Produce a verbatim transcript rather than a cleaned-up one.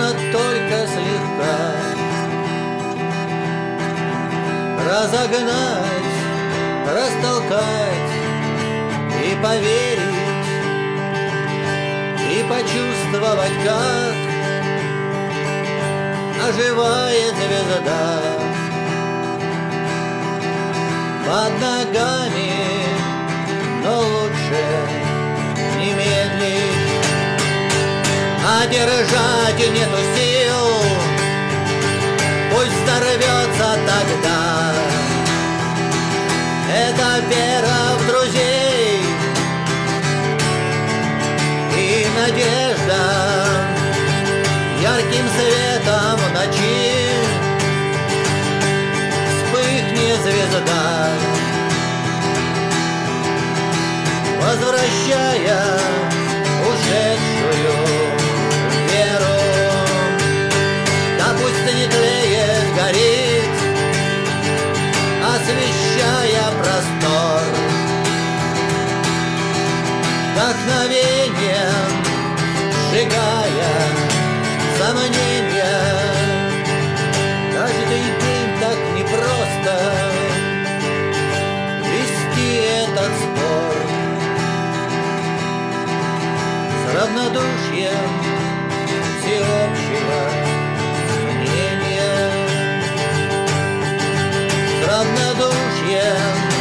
нужно только слегка разогнать, растолкать и поверить, и почувствовать, как оживает звезда под ногами, но лучше не медлить, а держать нету сил, пусть взорвется тогда. Это вера в друзей и надежда ярким светом в ночи вспыхнет звезда, возвращая ушедшую веру. Да пусть не тлеет, горит, освещая простор вдохновением, сжигая сомнения. Каждый день так непросто вести этот спор с равнодушием всеобщего мнения, с равнодушием